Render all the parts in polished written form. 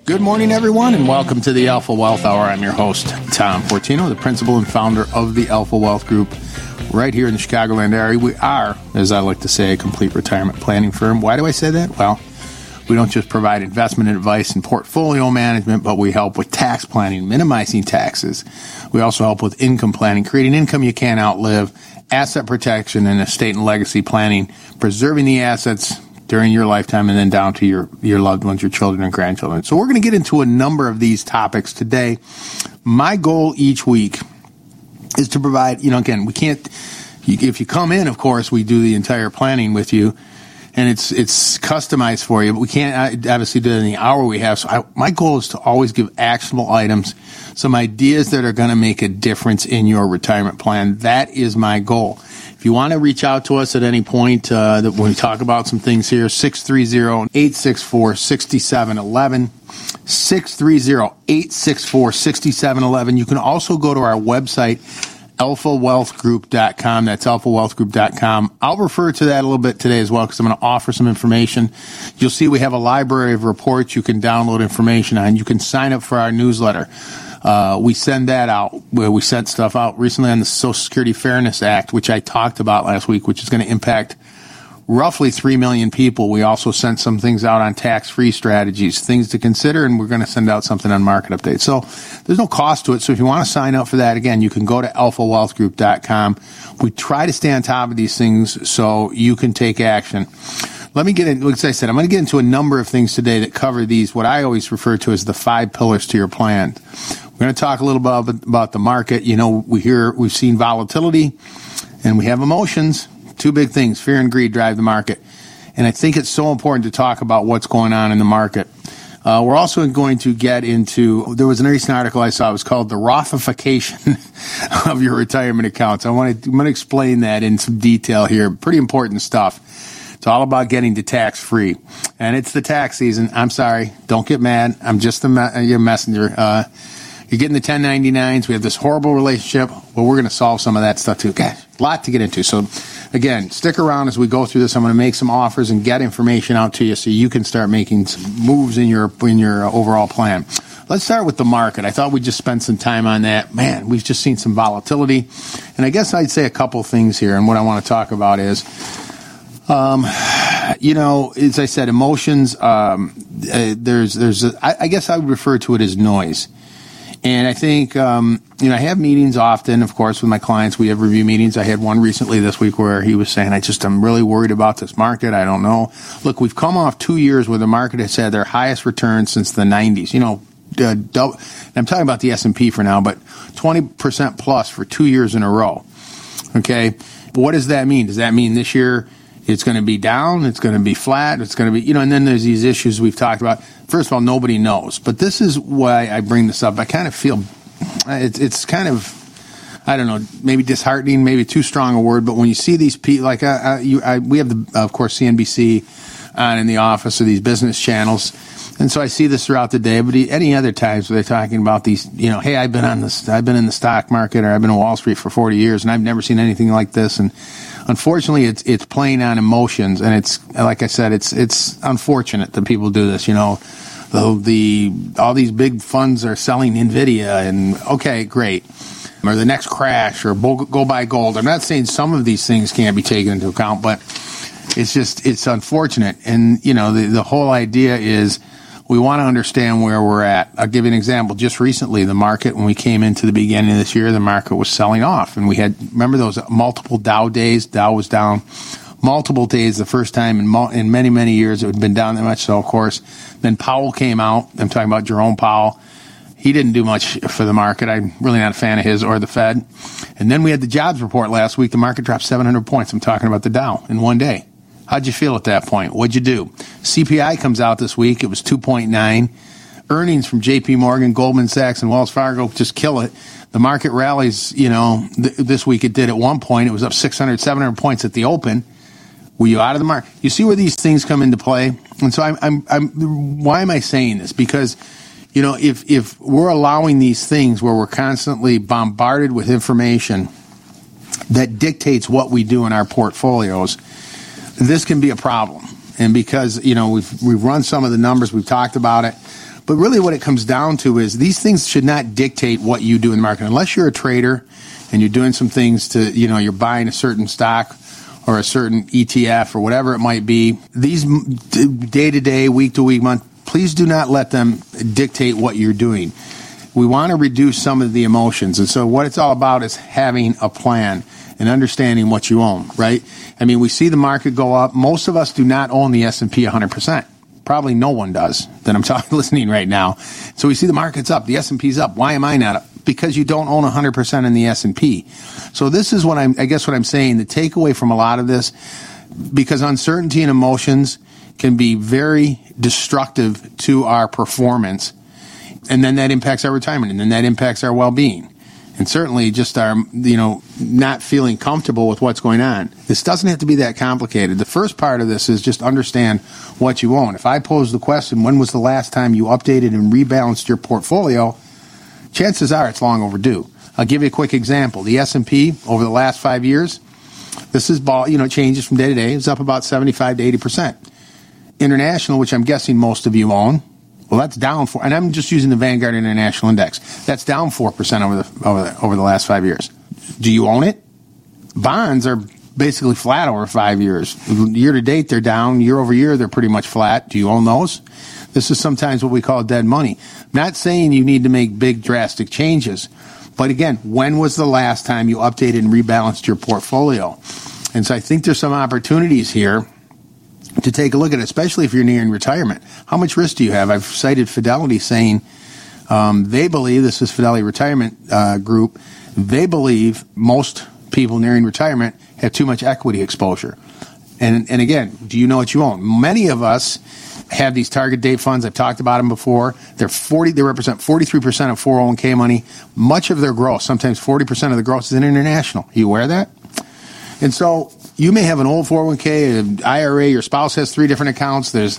Good morning, everyone, and welcome to the Alpha Wealth Hour. I'm your host, Tom Fortino, the principal and founder of the Alpha Wealth Group right here in the Chicagoland area. We are, as I like to say, a complete retirement planning firm. Why do I say that? Well, we don't just provide investment advice and portfolio management, but we help with tax planning, minimizing taxes. We also help with income planning, creating income you can't outlive, asset protection, and estate and legacy planning, preserving the assets during your lifetime and then down to your loved ones, your children and grandchildren. So we're going to get into a number of these topics today. My goal each week is to provide, again, we can't, if you come in, of course, we do the entire planning with you and it's customized for you, but we can't obviously do it in the hour we have. So my goal is to always give actionable items, some ideas that are going to make a difference in your retirement plan. That is my goal. If you want to reach out to us at any point that when we talk about some things here, 630-864-6711, 630-864-6711. You can also go to our website, alphawealthgroup.com. That's alphawealthgroup.com. I'll refer to that a little bit today as well because I'm going to offer some information. You'll see we have a library of reports you can download information on. You can sign up for our newsletter. We send that out. We sent stuff out recently on the Social Security Fairness Act, which I talked about last week, which is going to impact roughly 3 million people. We also sent some things out on tax-free strategies, things to consider, and we're going to send out something on market updates. So there's no cost to it. So if you want to sign up for that, again, you can go to alphawealthgroup.com. We try to stay on top of these things so you can take action. Let me get in, like I said, I'm going to get into a number of things today that cover these, what I always refer to as the 5 pillars to your plan. We're going to talk a little bit about the market. We've seen volatility and we have emotions. Two big things, fear and greed, drive the market. And I think it's so important to talk about what's going on in the market. We're also going to get into, there was an recent article I saw, it was called The Rothification of Your Retirement Accounts. I'm going to explain that in some detail here. Pretty important stuff. It's all about getting to tax-free. And it's the tax season. I'm sorry. Don't get mad. I'm just your messenger. You're getting the 1099s. We have this horrible relationship. Well, we're going to solve some of that stuff too. Gosh, a lot to get into. So, again, stick around as we go through this. I'm going to make some offers and get information out to you so you can start making some moves in your overall plan. Let's start with the market. I thought we'd just spend some time on that. Man, we've just seen some volatility. And I guess I'd say a couple things here. And what I want to talk about is, as I said, emotions, I guess I would refer to it as noise. And I think, I have meetings often, of course, with my clients. We have review meetings. I had one recently this week where he was saying, I'm really worried about this market. I don't know. Look, we've come off 2 years where the market has had their highest return since the 90s. I'm talking about the S&P for now, but 20% plus for 2 years in a row. Okay. What does that mean? Does that mean this year it's going to be down, it's going to be flat, it's going to be, and then there's these issues we've talked about. First of all, nobody knows. But this is why I bring this up. I kind of feel it's kind of, I don't know, maybe disheartening, maybe too strong a word, but when you see these people, like we have, of course, CNBC on in the office of these business channels. And so I see this throughout the day, but any other times where they're talking about these, hey, I've been in the stock market or I've been on Wall Street for 40 years and I've never seen anything like this. And unfortunately, it's playing on emotions. And it's, like I said, it's unfortunate that people do this, all these big funds are selling NVIDIA and okay, great. Or the next crash or go buy gold. I'm not saying some of these things can't be taken into account, but it's unfortunate. And, the whole idea is, we want to understand where we're at. I'll give you an example. Just recently, the market, when we came into the beginning of this year, the market was selling off. And we had, remember those multiple Dow days? Dow was down multiple days, the first time in many, many years it had been down that much. So, of course, then Powell came out. I'm talking about Jerome Powell. He didn't do much for the market. I'm really not a fan of his or the Fed. And then we had the jobs report last week. The market dropped 700 points. I'm talking about the Dow in one day. How'd you feel at that point? What'd you do? CPI comes out this week. It was 2.9. Earnings from JP Morgan, Goldman Sachs, and Wells Fargo just kill it. The market rallies, this week it did at one point. It was up 600, 700 points at the open. Were you out of the market? You see where these things come into play? And so why am I saying this? Because, if we're allowing these things where we're constantly bombarded with information that dictates what we do in our portfolios, this can be a problem. And because, we've run some of the numbers, we've talked about it, But really what it comes down to is these things should not dictate what you do in the market. Unless you're a trader and you're doing some things to, you're buying a certain stock or a certain ETF or whatever it might be, these day-to-day, week-to-week, month, please do not let them dictate what you're doing. We want to reduce some of the emotions. And so what it's all about is having a plan and understanding what you own, right? I mean, we see the market go up. Most of us do not own the S&P 100%. Probably no one does that I'm listening right now. So we see the market's up, the S&P's up. Why am I not up? Because you don't own 100% in the S&P. So this is what I'm saying, the takeaway from a lot of this, because uncertainty and emotions can be very destructive to our performance, and then that impacts our retirement, and then that impacts our well-being. And certainly just our, not feeling comfortable with what's going on. This doesn't have to be that complicated. The first part of this is just understand what you own. If I pose the question, when was the last time you updated and rebalanced your portfolio, chances are it's long overdue. I'll give you a quick example. The S&P over the last 5 years, this is changes from day to day, is up about 75 to 80%. International, which I'm guessing most of you own, well, that's down and I'm just using the Vanguard International Index. That's down 4% over the last 5 years. Do you own it? Bonds are basically flat over 5 years. Year to date, they're down. Year over year, they're pretty much flat. Do you own those? This is sometimes what we call dead money. Not saying you need to make big, drastic changes. But again, when was the last time you updated and rebalanced your portfolio? And so I think there's some opportunities here to take a look at it, especially if you're nearing retirement. How much risk do you have? I've cited Fidelity saying they believe, this is Fidelity Retirement Group, they believe most people nearing retirement have too much equity exposure. And again, do you know what you own? Many of us have these target date funds. I've talked about them before. They represent 43% of 401k money. Much of their growth, sometimes 40% of the growth, is in international. Are you aware of that? And so you may have an old 401k, an IRA, your spouse has 3 different accounts. There's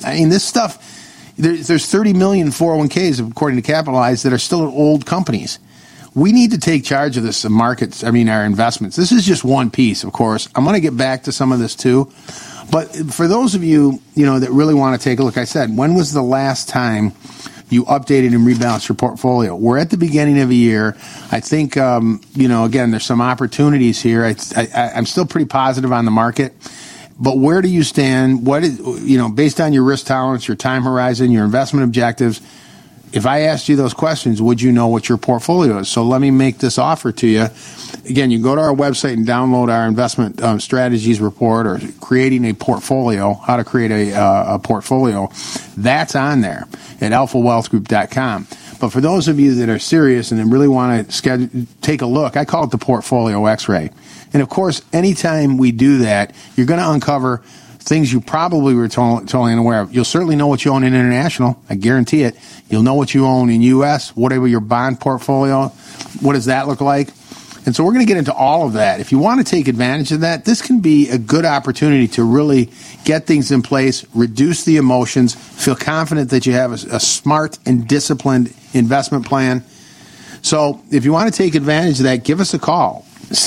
30 million 401ks, according to Capitalize, that are still at old companies. We need to take charge of this markets, our investments. This is just one piece, of course. I'm going to get back to some of this too. But for those of you, that really want to take a look, I said, when was the last time you updated and rebalanced your portfolio? We're at the beginning of a year. I think, again, there's some opportunities here. I'm still pretty positive on the market. But where do you stand? What is, based on your risk tolerance, your time horizon, your investment objectives, if I asked you those questions, would you know what your portfolio is? So let me make this offer to you. Again, you can go to our website and download our investment strategies report, or creating a portfolio, how to create a portfolio. That's on there at alphawealthgroup.com. But for those of you that are serious and really want to take a look, I call it the Portfolio X-ray. And of course, anytime we do that, you're going to uncover things you probably were totally unaware of. You'll certainly know what you own in international. I guarantee it. You'll know what you own in U.S., whatever your bond portfolio, what does that look like? And so we're going to get into all of that. If you want to take advantage of that, this can be a good opportunity to really get things in place, reduce the emotions, feel confident that you have a smart and disciplined investment plan. So if you want to take advantage of that, give us a call.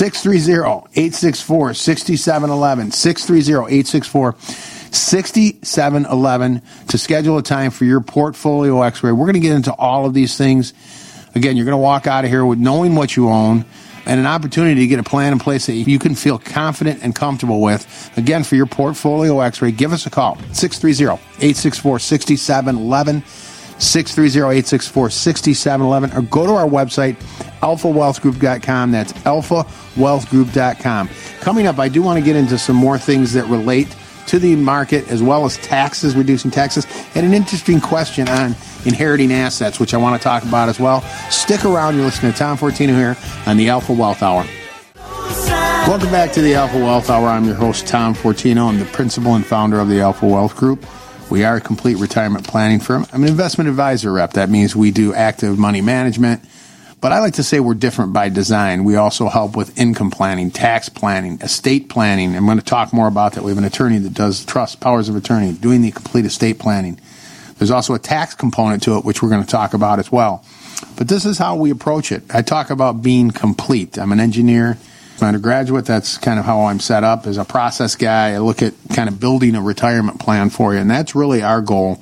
630-864-6711, 630-864-6711 to schedule a time for your Portfolio X-ray. We're going to get into all of these things. Again, you're going to walk out of here with knowing what you own and an opportunity to get a plan in place that you can feel confident and comfortable with. Again, for your Portfolio X-ray, give us a call, 630-864-6711. 630-864-6711, or go to our website, alphawealthgroup.com. That's alphawealthgroup.com. Coming up, I do want to get into some more things that relate to the market, as well as taxes, reducing taxes, and an interesting question on inheriting assets, which I want to talk about as well. Stick around. You're listening to Tom Fortino here on the Alpha Wealth Hour. Welcome back to the Alpha Wealth Hour. I'm your host, Tom Fortino. I'm the principal and founder of the Alpha Wealth Group. We are a complete retirement planning firm. I'm an investment advisor rep. That means we do active money management. But I like to say we're different by design. We also help with income planning, tax planning, estate planning. I'm going to talk more about that. We have an attorney that does trust, powers of attorney, doing the complete estate planning. There's also a tax component to it, which we're going to talk about as well. But this is how we approach it. I talk about being complete. I'm an engineer, I'm an undergraduate. That's kind of how I'm set up. As a process guy, I look at kind of building a retirement plan for you. And that's really our goal.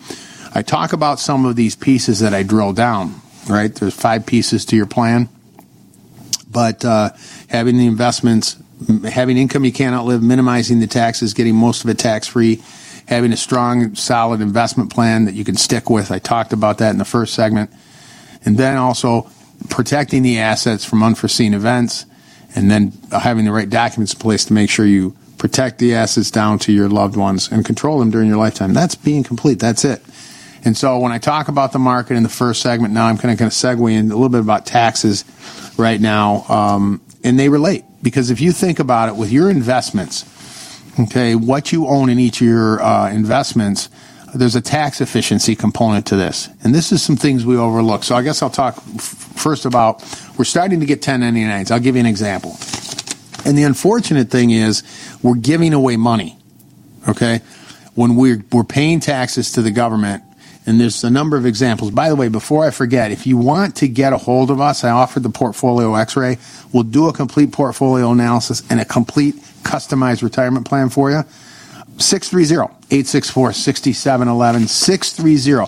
I talk about some of these pieces that I drill down, right? There's 5 pieces to your plan. But having the investments, having income you can't outlive, minimizing the taxes, getting most of it tax-free, having a strong, solid investment plan that you can stick with. I talked about that in the first segment. And then also protecting the assets from unforeseen events, and then having the right documents in place to make sure you protect the assets down to your loved ones and control them during your lifetime. That's being complete. That's it. And so when I talk about the market in the first segment, now I'm kind of segue in a little bit about taxes right now, and they relate. Because if you think about it, with your investments, okay, what you own in each of your investments, there's a tax efficiency component to this. And this is some things we overlook. So I guess I'll talk first about, we're starting to get 1099s. I'll give you an example. And the unfortunate thing is we're giving away money, okay, when we're paying taxes to the government. And there's a number of examples. By the way, before I forget, if you want to get a hold of us, I offered the Portfolio X-ray. We'll do a complete portfolio analysis and a complete customized retirement plan for you. 630-864-6711.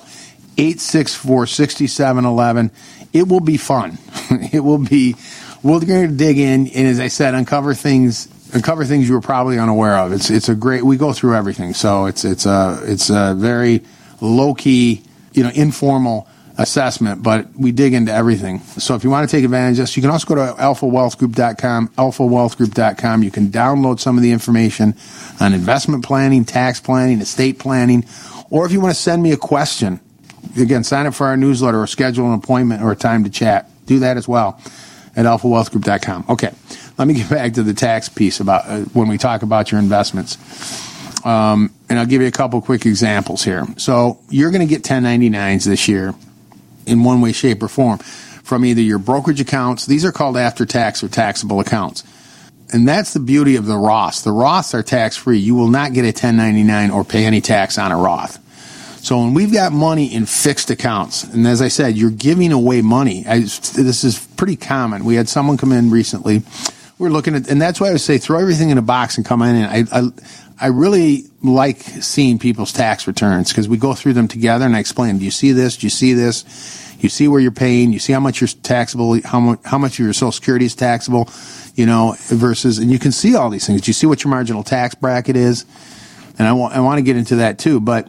630-864-6711. It will be fun. It will be, we're going to dig in and, as I said, uncover things you were probably unaware of. It's a great, we go through everything. So it's a very low-key, informal assessment, but we dig into everything. So if you want to take advantage of this, you can also go to alphawealthgroup.com, alphawealthgroup.com. You can download some of the information on investment planning, tax planning, estate planning, or if you want to send me a question, again, sign up for our newsletter or schedule an appointment or a time to chat. Do that as well at alphawealthgroup.com. Okay, let me get back to the tax piece about when we talk about your investments. And I'll give you a couple quick examples here. So you're going to get 1099s this year in one way, shape, or form from either your brokerage accounts. These are called after-tax or taxable accounts. And that's the beauty of the Roths. The Roths are tax-free. You will not get a 1099 or pay any tax on a Roth. So when we've got money in fixed accounts, and as I said, you're giving away money. This is pretty common. We had someone come in recently. We're looking at, and that's why I would say throw everything in a box and come in. And I really like seeing people's tax returns because we go through them together and I explain, do you see this? Do you see this? You see where you're paying. You see how much you're taxable, how much of your Social Security is taxable, versus, and you can see all these things. Do you see what your marginal tax bracket is? And I want to get into that too. But,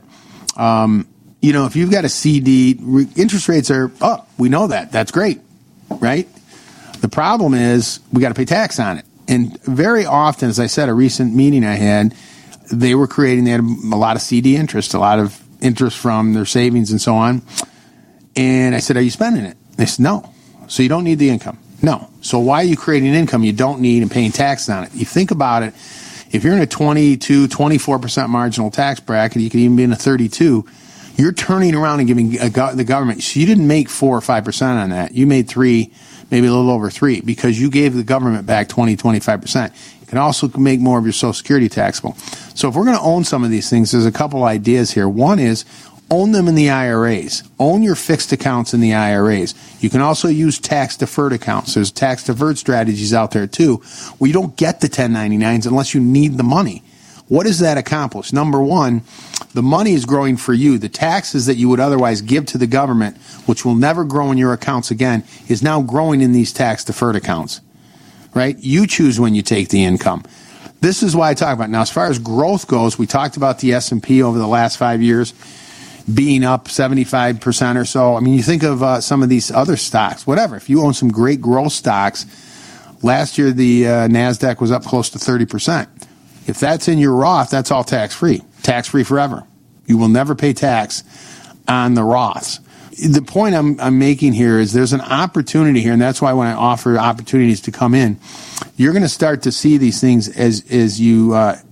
if you've got a CD, interest rates are up. We know that. That's great, right? The problem is we got to pay tax on it. And very often, as I said, a recent meeting I had, they had a lot of CD interest, a lot of interest from their savings and so on. And I said, are you spending it? They said, no. So you don't need the income? No. So why are you creating income you don't need and paying tax on it? You think about it, if you're in a 22, 24% marginal tax bracket, you could even be in a 32, you're turning around and giving the government, so you didn't make 4 or 5% on that. You made 3, maybe a little over 3, because you gave the government back 20, 25%. You can also make more of your Social Security taxable. So if we're going to own some of these things, there's a couple ideas here. One is own them in the IRAs. Own your fixed accounts in the IRAs. You can also use tax-deferred accounts. There's tax-deferred strategies out there, too, where you don't get the 1099s unless you need the money. What does that accomplish? Number one, the money is growing for you. The taxes that you would otherwise give to the government, which will never grow in your accounts again, is now growing in these tax-deferred accounts, right? You choose when you take the income. This is why I talk about it. Now, as far as growth goes, we talked about the S&P over the last 5 years being up 75% or so. I mean, you think of some of these other stocks, whatever. If you own some great growth stocks, last year the NASDAQ was up close to 30%. If that's in your Roth, that's all tax-free. Tax-free forever. You will never pay tax on the Roths. The point I'm making here is there's an opportunity here, and that's why when I offer opportunities to come in, you're going to start to see these things as you,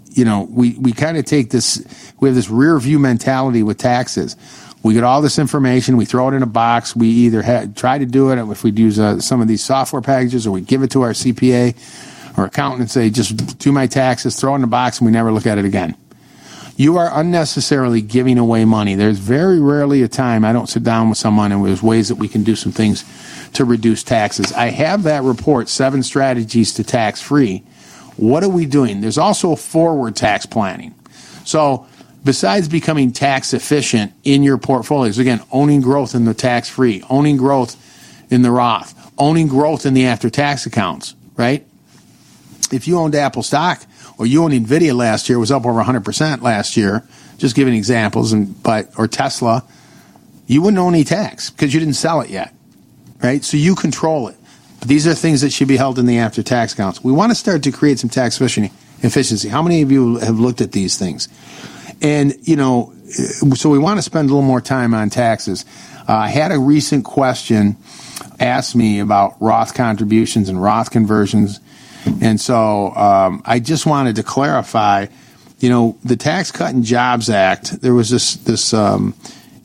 we kind of take this, we have this rear view mentality with taxes. We get all this information, we throw it in a box, we either try to do it if we use some of these software packages, or we give it to our CPA or accountant and say, just do my taxes, throw it in a box, and we never look at it again. You are unnecessarily giving away money. There's very rarely a time I don't sit down with someone and there's ways that we can do some things to reduce taxes. I have that report, 7 Strategies to Tax-Free. What are we doing? There's also forward tax planning. So besides becoming tax efficient in your portfolios, again, owning growth in the tax-free, owning growth in the Roth, owning growth in the after-tax accounts, right? If you owned Apple stock or you owned NVIDIA last year, it was up over 100% last year, just giving examples, or Tesla, you wouldn't owe any tax because you didn't sell it yet, right? So you control it. But these are things that should be held in the after-tax accounts. We want to start to create some tax efficiency. How many of you have looked at these things? And, so we want to spend a little more time on taxes. I had a recent question asked me about Roth contributions and Roth conversions. And so I just wanted to clarify, the Tax Cut and Jobs Act, there was this that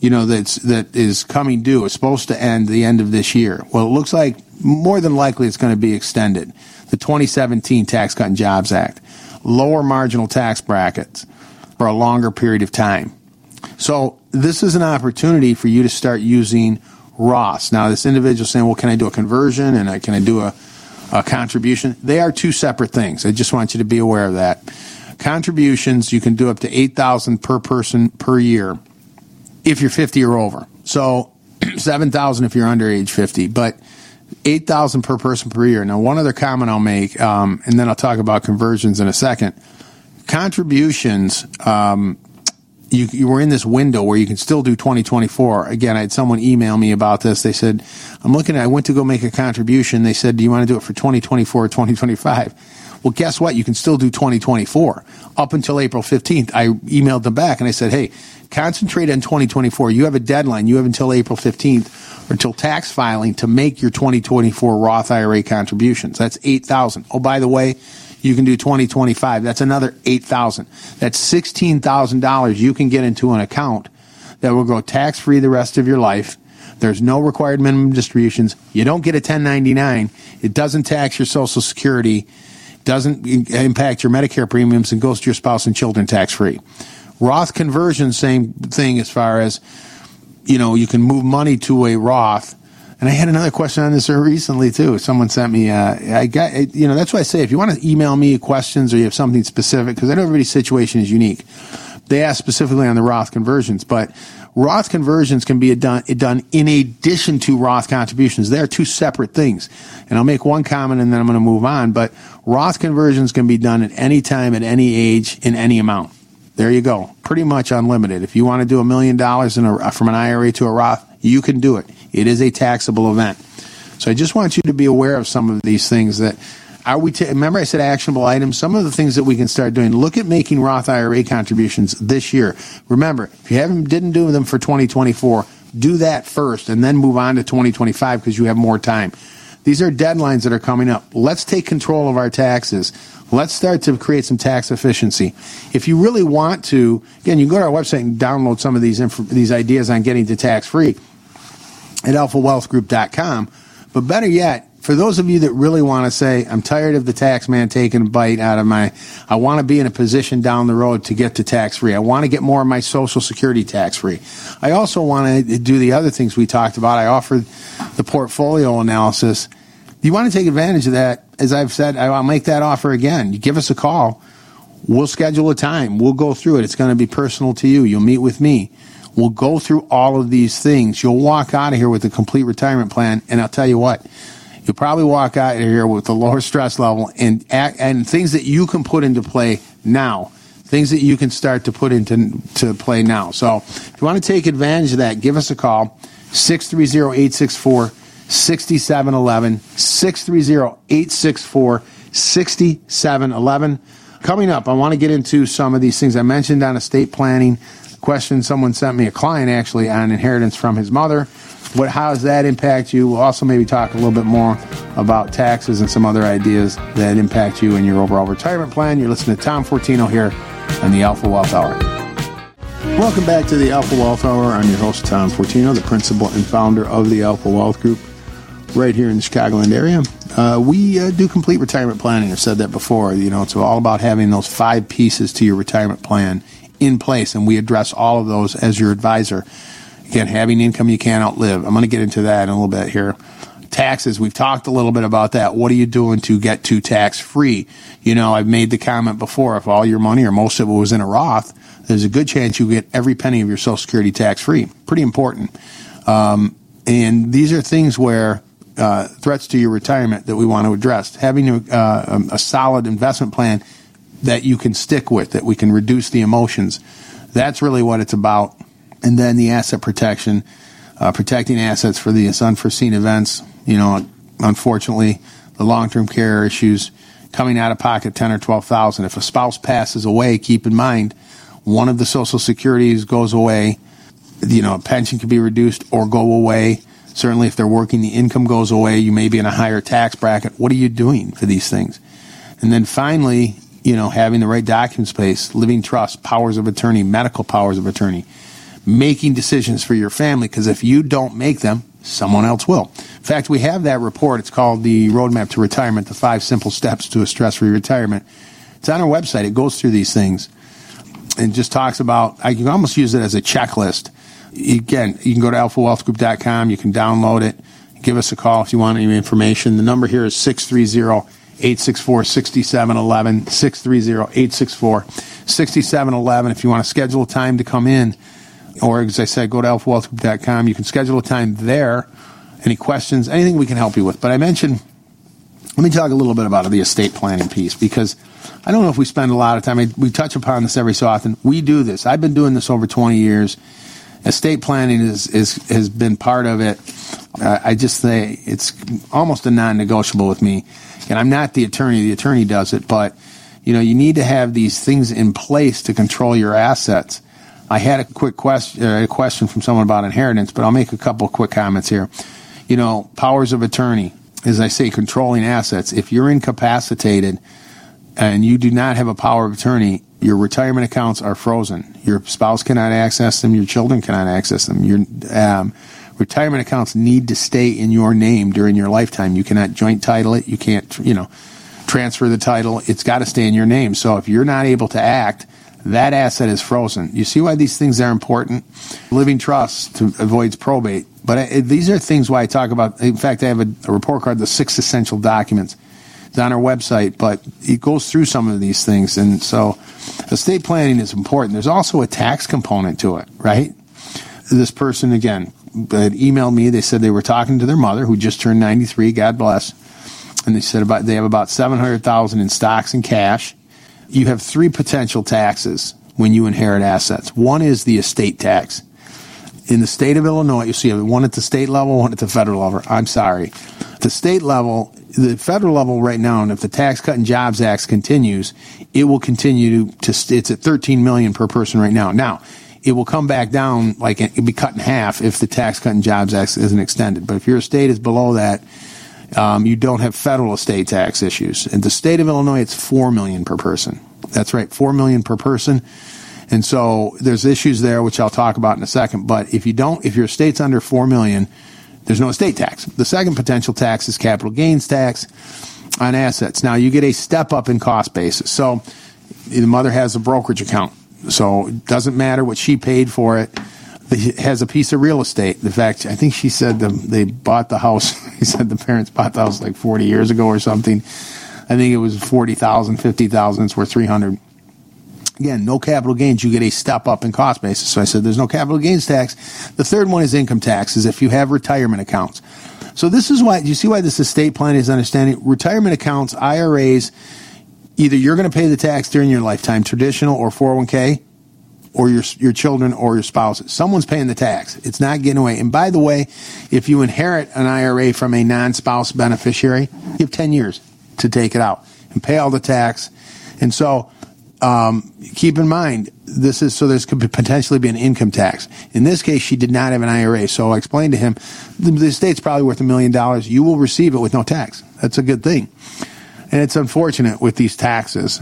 is coming due. It's supposed to end the end of this year. Well, it looks like more than likely it's going to be extended. The 2017 Tax Cut and Jobs Act. Lower marginal tax brackets for a longer period of time. So this is an opportunity for you to start using Roths. Now, this individual is saying, well, can I do a conversion and can I do a contribution? They are two separate things. I just want you to be aware of that. Contributions, you can do up to $8,000 per person per year if you're 50 or over. So $7,000 if you're under age 50, but $8,000 per person per year. Now, one other comment I'll make, and then I'll talk about conversions in a second. Contributions, you were in this window where you can still do 2024. Again, I had someone email me about this. They said, I went to go make a contribution. They said, do you want to do it for 2024 or 2025? Well, guess what? You can still do 2024 up until April 15th. I emailed them back and I said, hey, concentrate on 2024. You have a deadline. You have until April 15th or until tax filing to make your 2024 Roth IRA contributions. That's $8,000. Oh, by the way, you can do 2025. That's another $8,000. That's $16,000 you can get into an account that will go tax-free the rest of your life. There's no required minimum distributions. You don't get a 1099. It doesn't tax your Social Security, doesn't impact your Medicare premiums, and goes to your spouse and children tax-free. Roth conversion, same thing as far as, you can move money to a Roth. And I had another question on this recently, too. Someone sent me, that's why I say if you want to email me questions or you have something specific, because I know everybody's situation is unique. They asked specifically on the Roth conversions, but Roth conversions can be done in addition to Roth contributions. They are two separate things. And I'll make one comment and then I'm going to move on. But Roth conversions can be done at any time, at any age, in any amount. There you go. Pretty much unlimited. If you want to do $1 million from an IRA to a Roth, you can do it. It is a taxable event. So I just want you to be aware of some of these things that remember I said actionable items, some of the things that we can start doing. Look at making Roth IRA contributions this year. Remember, if you didn't do them for 2024, do that first and then move on to 2025 because you have more time. These are deadlines that are coming up. Let's take control of our taxes. Let's start to create some tax efficiency. If you really want to, again, you can go to our website and download some of these ideas on getting to tax-free at alphawealthgroup.com. But better yet, for those of you that really want to say, I'm tired of the tax man taking a bite out of I want to be in a position down the road to get to tax-free. I want to get more of my Social Security tax-free. I also want to do the other things we talked about. I offered the portfolio analysis. You want to take advantage of that, as I've said, I'll make that offer again. You give us a call. We'll schedule a time. We'll go through it. It's going to be personal to you. You'll meet with me. We'll go through all of these things. You'll walk out of here with a complete retirement plan, and I'll tell you what, you'll probably walk out of here with a lower stress level and things that you can put into play now, things that you can start to put into play now. So if you want to take advantage of that, give us a call, 630-864-6711, 630-864-6711. Coming up, I want to get into some of these things. I mentioned on estate planning, question someone sent me, a client actually, on inheritance from his mother. How does that impact you? We'll also maybe talk a little bit more about taxes and some other ideas that impact you in your overall retirement plan. You're listening to Tom Fortino here on the Alpha Wealth Hour. Welcome back to the Alpha Wealth Hour. I'm your host, Tom Fortino, the principal and founder of the Alpha Wealth Group right here in the Chicagoland area. We do complete retirement planning. I've said that before. It's all about having those 5 pieces to your retirement plan in place, and we address all of those as your advisor. Again, having income you can't outlive. I'm going to get into that in a little bit here. Taxes, we've talked a little bit about that. What are you doing to get to tax-free? I've made the comment before, if all your money or most of it was in a Roth, there's a good chance you get every penny of your Social Security tax-free. Pretty important. And these are things where threats to your retirement that we want to address. Having a solid investment plan that you can stick with, that we can reduce the emotions, that's really what it's about. And then the asset protection, protecting assets for these unforeseen events. Unfortunately, the long-term care issues, coming out of pocket $10,000 or $12,000. If a spouse passes away, keep in mind, one of the Social Securities goes away. A pension can be reduced or go away. Certainly, if they're working, the income goes away. You may be in a higher tax bracket. What are you doing for these things? And then finally, having the right document space, living trust, powers of attorney, medical powers of attorney, making decisions for your family, because if you don't make them, someone else will. In fact, we have that report. It's called the Roadmap to Retirement, the 5 Simple Steps to a Stress-Free Retirement. It's on our website. It goes through these things and just talks about, I can almost use it as a checklist. Again, you can go to alphawealthgroup.com. You can download it. Give us a call if you want any information. The number here is 630-864-6711, 630-864-6711. If you want to schedule a time to come in, or as I said, go to alphawealthgroup.com. You can schedule a time there. Any questions, anything we can help you with. But let me talk a little bit about the estate planning piece, because I don't know if we spend a lot of time. We touch upon this every so often. We do this. I've been doing this over 20 years. Estate planning has been part of it. I just say it's almost a non-negotiable with me. And I'm not the attorney. The attorney does it. But, you need to have these things in place to control your assets. I had a quick question from someone about inheritance, but I'll make a couple of quick comments here. Powers of attorney, as I say, controlling assets. If you're incapacitated and you do not have a power of attorney, your retirement accounts are frozen. Your spouse cannot access them. Your children cannot access them. Your retirement accounts need to stay in your name during your lifetime. You cannot joint title it. You can't, transfer the title. It's got to stay in your name. So if you're not able to act, that asset is frozen. You see why these things are important? Living trust to avoid probate. But these are things why I talk about. In fact, I have a report card, the 6 essential documents. It's on our website, but it goes through some of these things. And so estate planning is important. There's also a tax component to it, right? This person, again, had emailed me. They said they were talking to their mother, who just turned 93, God bless. And they said they have about $700,000 in stocks and cash. You have 3 potential taxes when you inherit assets. One is the estate tax. In the state of Illinois, you see one at the state level, one at the federal level. I'm sorry. The state level, the federal level right now, and if the Tax Cut and Jobs Act continues, it will continue to it's at $13 million per person right now. Now, it will come back down, like it'll be cut in half if the Tax Cut and Jobs Act isn't extended. But if your estate is below that, you don't have federal estate tax issues. In the state of Illinois, it's $4 million per person. That's right, $4 million per person. And so there's issues there, which I'll talk about in a second. But if your estate's under $4 million, there's no estate tax. The second potential tax is capital gains tax on assets. Now, you get a step up in cost basis. So the mother has a brokerage account. So it doesn't matter what she paid for it. It has a piece of real estate. In fact, I think she said they bought the house. He said the parents bought the house like 40 years ago or something. I think it was $40,000, $50,000. It's worth $300,000. Again, no capital gains. You get a step up in cost basis. So I said there's no capital gains tax. The third one is income taxes if you have retirement accounts. So this is why, you see why this estate planning is understanding? Retirement accounts, IRAs, either you're going to pay the tax during your lifetime, traditional or 401k, or your children or your spouses. Someone's paying the tax. It's not getting away. And by the way, if you inherit an IRA from a non-spouse beneficiary, you have 10 years to take it out and pay all the tax. And so keep in mind, there's could potentially be an income tax. In this case, she did not have an IRA. So I explained to him, the estate's probably worth $1 million. You will receive it with no tax. That's a good thing. And it's unfortunate with these taxes,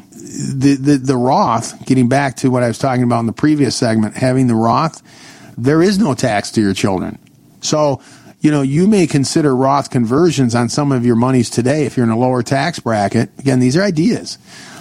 the Roth, getting back to what I was talking about in the previous segment, having the Roth, there is no tax to your children. So, you may consider Roth conversions on some of your monies today if you're in a lower tax bracket. Again, these are ideas.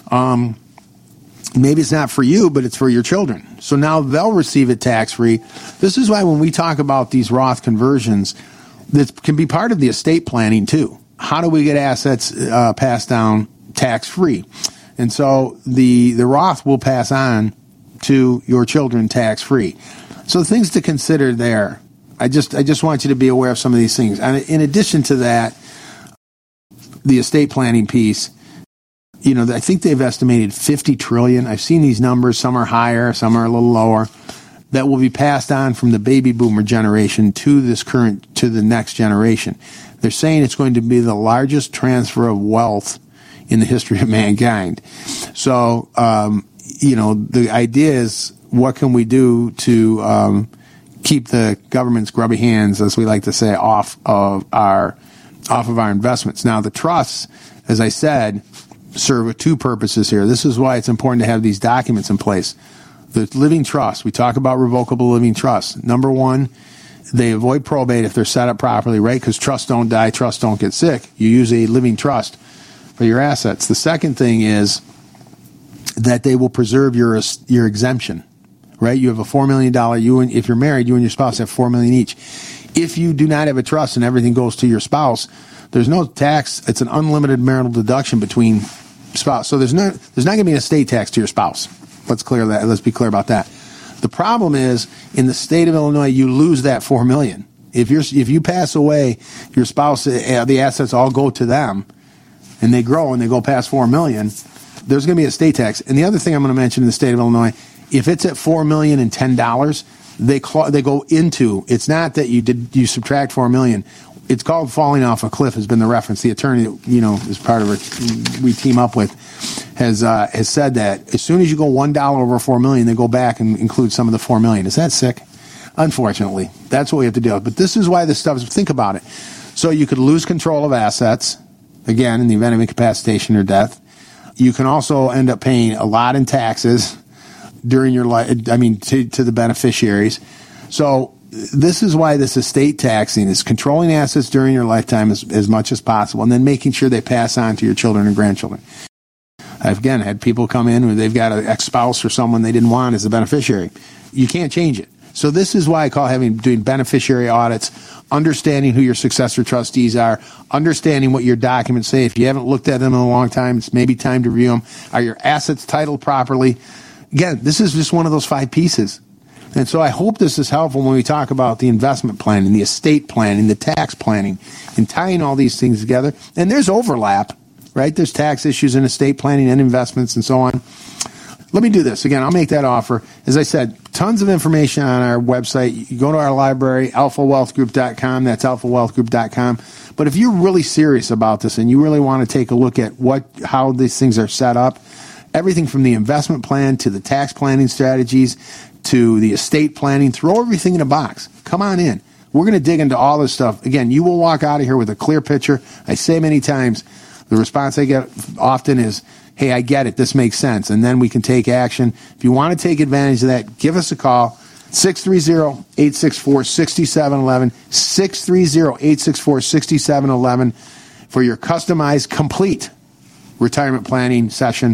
Maybe it's not for you, but it's for your children. So now they'll receive it tax-free. This is why when we talk about these Roth conversions, that can be part of the estate planning too. How do we get assets passed down tax-free? And so the Roth will pass on to your children tax-free. So things to consider there. I just want you to be aware of some of these things. And in addition to that, the estate planning piece, I think they've estimated $50 trillion. I've seen these numbers. Some are higher, some are a little lower, that will be passed on from the baby boomer generation to the next generation. They're saying it's going to be the largest transfer of wealth in the history of mankind. So, the idea is, what can we do to keep the government's grubby hands, as we like to say, off of our investments? Now, the trusts, as I said, serve two purposes here. This is why it's important to have these documents in place. The living trust, we talk about revocable living trusts. Number one, they avoid probate if they're set up properly, right? Because trusts don't die, trusts don't get sick. You use a living trust for your assets. The second thing is that they will preserve your exemption, right? You have a $4 million, if you're married, you and your spouse have $4 million each. If you do not have a trust and everything goes to your spouse, there's no tax. It's an unlimited marital deduction between spouse. So there's not going to be an estate tax to your spouse. Let's be clear about that. The problem is, in the state of Illinois, you lose that $4 million. If you pass away, your spouse, the assets all go to them, and they grow and they go past $4 million. There's going to be a state tax. And the other thing I'm going to mention in the state of Illinois, if it's at $4 million and $10, they go into. It's not that you subtract $4 million. It's called falling off a cliff. Has been the reference. The attorney that is part of it, we team up with, has said that as soon as you go $1 over $4 million, they go back and include some of the $4 million. Is that sick? Unfortunately, that's what we have to deal with. But this is why this stuff is. Think about it. So you could lose control of assets, again, in the event of incapacitation or death. You can also end up paying a lot in taxes during your life. I mean, to the beneficiaries. So this is why this estate taxing is controlling assets during your lifetime as much as possible, and then making sure they pass on to your children and grandchildren. I've, again, had people come in where they've got an ex-spouse or someone they didn't want as a beneficiary. You can't change it. So this is why I call doing beneficiary audits, understanding who your successor trustees are, understanding what your documents say. If you haven't looked at them in a long time, it's maybe time to review them. Are your assets titled properly? Again, this is just one of those 5 pieces. And so I hope this is helpful when we talk about the investment planning, the estate planning, the tax planning, and tying all these things together. And there's overlap, right? There's tax issues in estate planning and investments and so on. Let me do this. Again, I'll make that offer. As I said, tons of information on our website. You go to our library, alphawealthgroup.com. That's alphawealthgroup.com. But if you're really serious about this and you really want to take a look at how these things are set up, everything from the investment plan to the tax planning strategies to the estate planning, throw everything in a box. Come on in. We're going to dig into all this stuff. Again, you will walk out of here with a clear picture. I say many times, the response I get often is, hey, I get it. This makes sense. And then we can take action. If you want to take advantage of that, give us a call. 630-864-6711. 630-864-6711 for your customized, complete retirement planning session.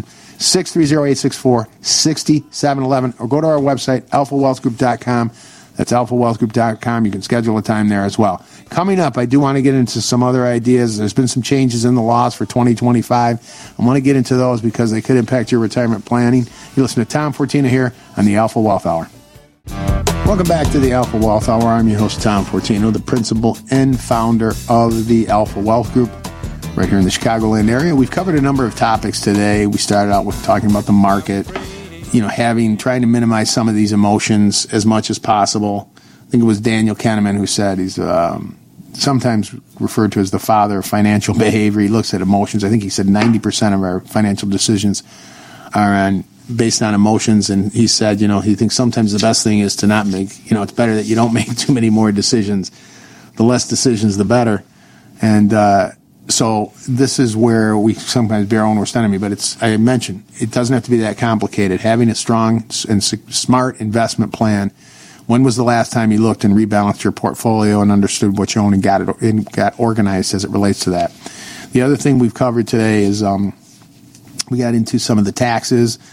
630-864-6711, or go to our website, alphawealthgroup.com. That's alphawealthgroup.com. You can schedule a time there as well. Coming up, I do want to get into some other ideas. There's been some changes in the laws for 2025. I want to get into those because they could impact your retirement planning. You listen to Tom Fortina here on the Alpha Wealth Hour. Welcome back to the Alpha Wealth Hour. I'm your host, Tom Fortino, the principal and founder of the Alpha Wealth Group right here in the Chicagoland area. We've covered a number of topics today. We started out with talking about the market, trying to minimize some of these emotions as much as possible. I think it was Daniel Kahneman who said he's sometimes referred to as the father of financial behavior. He looks at emotions. I think he said 90% of our financial decisions are based on emotions. And he said, he thinks sometimes the best thing is to not make, it's better that you don't make too many more decisions. The less decisions, the better. And, so this is where we sometimes be our own worst enemy, but I mentioned, it doesn't have to be that complicated. Having a strong and smart investment plan. When was the last time you looked and rebalanced your portfolio and understood what you own and got organized as it relates to that? The other thing we've covered today is we got into some of the taxes,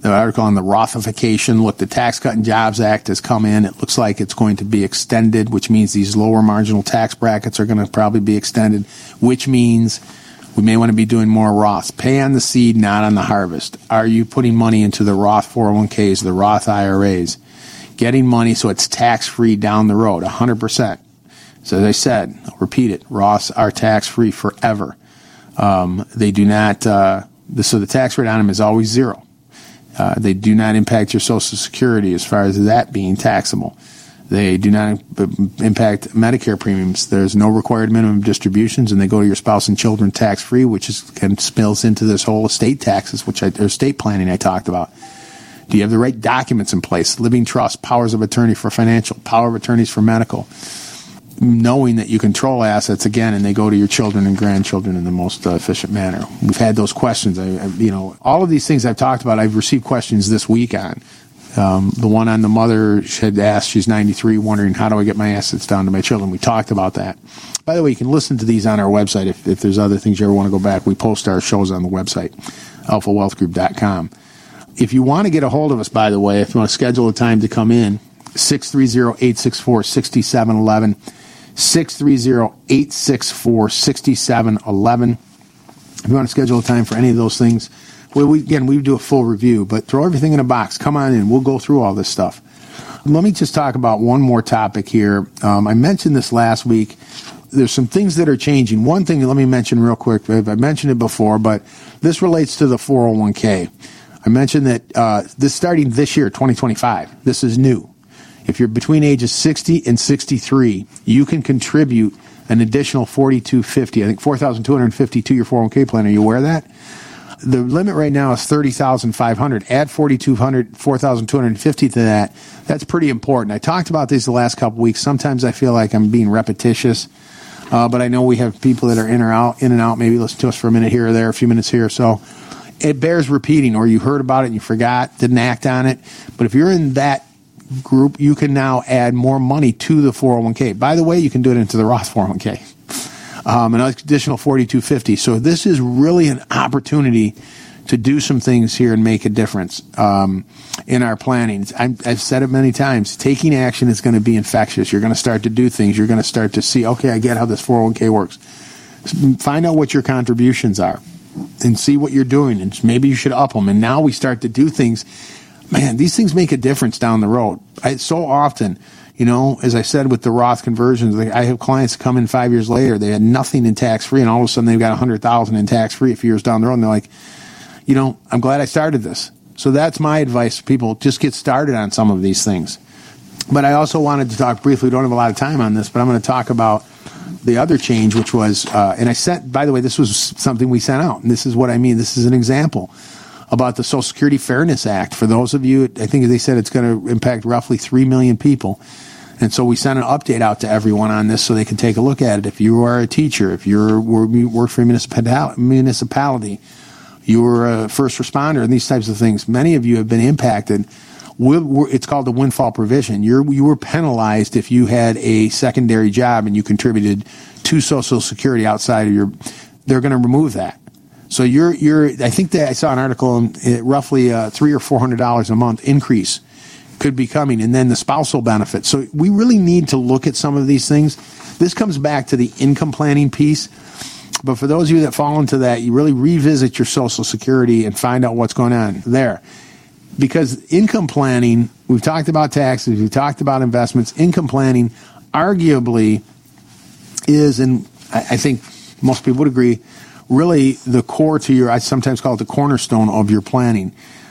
the article on the Rothification. Look, the Tax Cut and Jobs Act has come in. It looks like it's going to be extended, which means these lower marginal tax brackets are going to probably be extended, which means we may want to be doing more Roths. Pay on the seed, not on the harvest. Are you putting money into the Roth 401ks, the Roth IRAs? Getting money so it's tax-free down the road, 100%. So as I said, I'll repeat it, Roths are tax-free forever. They do not, so the tax rate on them is always zero. They do not impact your Social Security as far as that being taxable. They do not impact Medicare premiums. There's no required minimum distributions, and they go to your spouse and children tax-free, which spills into this whole estate taxes, or estate planning I talked about. Do you have the right documents in place? Living trust, powers of attorney for financial, power of attorneys for medical. Knowing that you control assets, again, and they go to your children and grandchildren in the most efficient manner. We've had those questions. All of these things I've talked about, I've received questions this week on. The one on the mother had asked, she's 93, wondering, how do I get my assets down to my children? We talked about that. By the way, you can listen to these on our website. If there's other things you ever want to go back, we post our shows on the website, alphawealthgroup.com. If you want to get a hold of us, by the way, if you want to schedule a time to come in, 630-864-6711, 630-864-6711. If you want to schedule a time for any of those things, we do a full review, but throw everything in a box. Come on in. We'll go through all this stuff. Let me just talk about one more topic here. I mentioned this last week. There's some things that are changing. One thing, let me mention real quick. I've mentioned it before, but this relates to the 401k. I mentioned that this starting this year, 2025, this is new. If you're between ages 60 and 63, you can contribute an additional $4,250, I think $4,250 to your 401k plan. Are you aware of that? The limit right now is $30,500. Add $4,250 to that. That's pretty important. I talked about this the last couple weeks. Sometimes I feel like I'm being repetitious, but I know we have people that are in and out. Maybe listen to us for a minute here or there, a few minutes here. So it bears repeating, or you heard about it and you forgot, didn't act on it. But if you're in that group, you can now add more money to the 401k. By the way, you can do it into the Roth 401k. An additional $4,250. So this is really an opportunity to do some things here and make a difference in our planning. I've said it many times. Taking action is going to be infectious. You're going to start to do things. You're going to start to see, okay, I get how this 401k works. Find out what your contributions are and see what you're doing. And maybe you should up them. And now we start to do things. Man, these things make a difference down the road. So often, as I said with the Roth conversions, I have clients come in 5 years later, they had nothing in tax-free, and all of a sudden they've got $100,000 in tax-free a few years down the road, and they're like, I'm glad I started this. So that's my advice to people. Just get started on some of these things. But I also wanted to talk briefly, we don't have a lot of time on this, but I'm going to talk about the other change, which was, and I sent, by the way, this was something we sent out, and this is what I mean. This is an example about the Social Security Fairness Act. For those of you, I think they said it's going to impact roughly 3 million people. And so we sent an update out to everyone on this so they can take a look at it. If you are a teacher, if you work for a municipality, you're a first responder, and these types of things, many of you have been impacted. It's called the windfall provision. You were penalized if you had a secondary job and you contributed to Social Security outside of they're going to remove that. So I think that I saw an article, roughly $300 or $400 a month increase could be coming, and then the spousal benefit. So we really need to look at some of these things. This comes back to the income planning piece. But for those of you that fall into that, you really revisit your Social Security and find out what's going on there. Because income planning, we've talked about taxes, we've talked about investments. Income planning arguably is, and I think most people would agree, really the core to I sometimes call it the cornerstone of your planning.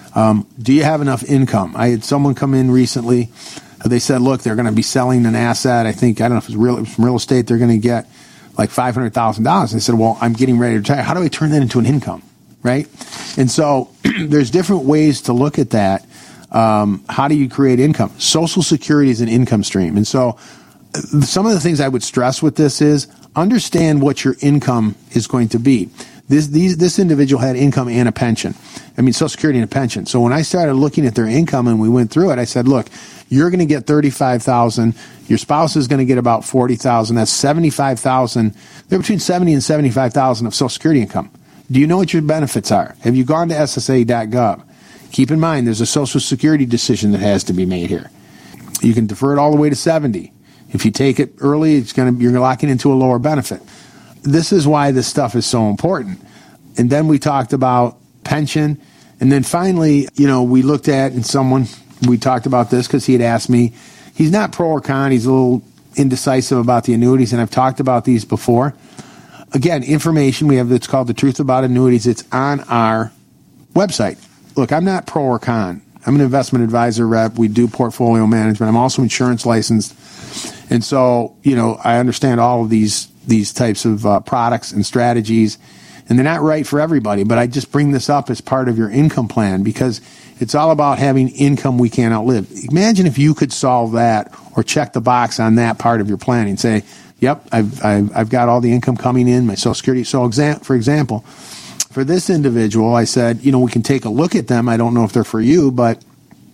Do you have enough income? I had someone come in recently. They said, look, they're going to be selling an asset. I don't know if it was real estate. They're going to get like $500,000. They said, well, I'm getting ready to retire. How do I turn that into an income? Right? And so there's different ways to look at that. How do you create income? Social Security is an income stream. And so some of the things I would stress with this is understand what your income is going to be. This individual had income and a pension. Social Security and a pension. So when I started looking at their income and we went through it, I said, look, you're going to get $35,000. Your spouse is going to get about $40,000. That's $75,000. They're between $70,000 and $75,000 of Social Security income. Do you know what your benefits are? Have you gone to SSA.gov? Keep in mind, there's a Social Security decision that has to be made here. You can defer it all the way to 70. If you take it early, you're locking into a lower benefit. This is why this stuff is so important. And then we talked about pension. And then finally, we looked at, we talked about this because he had asked me, he's not pro or con, he's a little indecisive about the annuities, and I've talked about these before. Again, information, we have, it's called The Truth About Annuities. It's on our website. Look, I'm not pro or con. I'm an investment advisor rep. We do portfolio management. I'm also insurance licensed. And so, I understand all of these types of products and strategies, and they're not right for everybody, but I just bring this up as part of your income plan because it's all about having income we can't outlive. Imagine if you could solve that or check the box on that part of your planning. Say, yep, I've got all the income coming in, my Social Security. So, for example, for this individual, I said, we can take a look at them. I don't know if they're for you, but,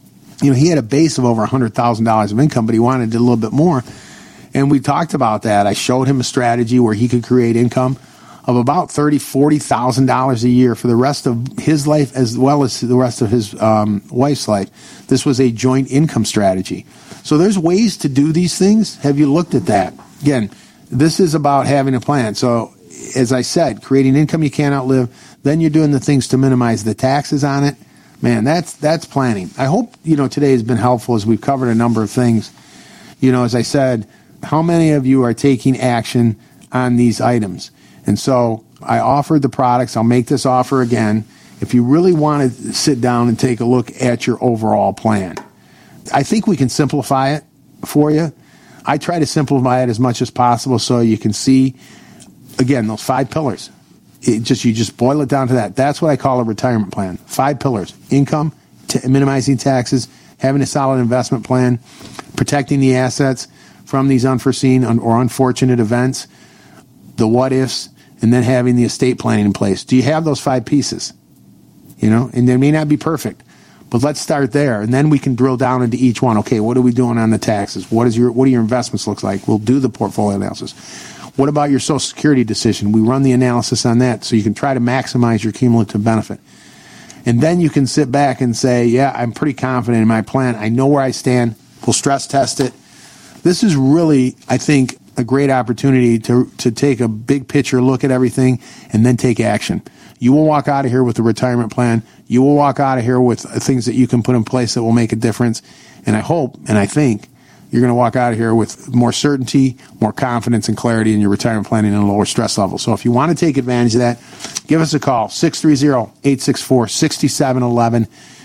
he had a base of over $100,000 of income, but he wanted a little bit more. And we talked about that. I showed him a strategy where he could create income of about $30,000, $40,000 a year for the rest of his life as well as the rest of his wife's life. This was a joint income strategy. So there's ways to do these things. Have you looked at that? Again, this is about having a plan. So as I said, creating income you can't outlive. Then you're doing the things to minimize the taxes on it. Man, that's planning. I hope, today has been helpful as we've covered a number of things. As I said, how many of you are taking action on these items? And so I offered the products. I'll make this offer again. If you really want to sit down and take a look at your overall plan, I think we can simplify it for you. I try to simplify it as much as possible so you can see, again, those 5 pillars. You just boil it down to that. That's what I call a retirement plan. 5 pillars: income, minimizing taxes, having a solid investment plan, protecting the assets from these unforeseen or unfortunate events, the what ifs, and then having the estate planning in place. Do you have those 5 pieces? And they may not be perfect, but let's start there, and then we can drill down into each one. Okay, what are we doing on the taxes? What do your investments look like? We'll do the portfolio analysis. What about your Social Security decision? We run the analysis on that so you can try to maximize your cumulative benefit. And then you can sit back and say, yeah, I'm pretty confident in my plan. I know where I stand. We'll stress test it. This is really, I think, a great opportunity to take a big picture look at everything and then take action. You will walk out of here with a retirement plan. You will walk out of here with things that you can put in place that will make a difference. And I hope and I think you're going to walk out of here with more certainty, more confidence, and clarity in your retirement planning and a lower stress level. So if you want to take advantage of that, give us a call, 630-864-6711,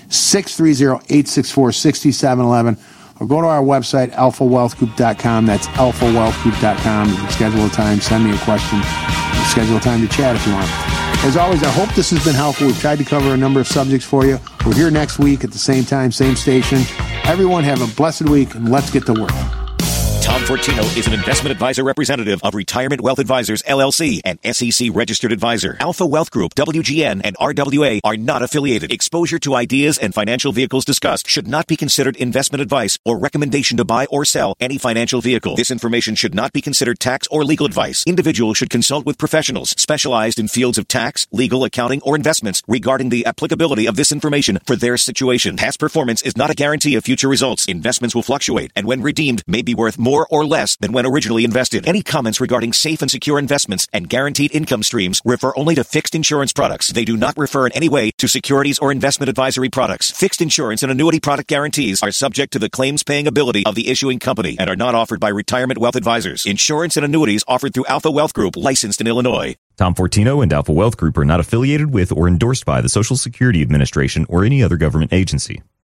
630-864-6711, or go to our website, alphawealthgroup.com. That's alphawealthgroup.com. You can schedule a time, send me a question, schedule a time to chat if you want. As always, I hope this has been helpful. We've tried to cover a number of subjects for you. We're here next week at the same time, same station. Everyone have a blessed week, and let's get to work. Tom Fortino is an investment advisor representative of Retirement Wealth Advisors, LLC, and SEC registered advisor. Alpha Wealth Group, WGN, and RWA are not affiliated. Exposure to ideas and financial vehicles discussed should not be considered investment advice or recommendation to buy or sell any financial vehicle. This information should not be considered tax or legal advice. Individuals should consult with professionals specialized in fields of tax, legal, accounting, or investments regarding the applicability of this information for their situation. Past performance is not a guarantee of future results. Investments will fluctuate and when redeemed may be worth more or less than when originally invested. Any comments regarding safe and secure investments and guaranteed income streams refer only to fixed insurance products. They do not refer in any way to securities or investment advisory products. Fixed insurance and annuity product guarantees are subject to the claims paying ability of the issuing company and are not offered by Retirement Wealth Advisors. Insurance and annuities offered through Alpha Wealth Group, licensed in Illinois. Tom Fortino and Alpha Wealth Group are not affiliated with or endorsed by the Social Security Administration or any other government agency.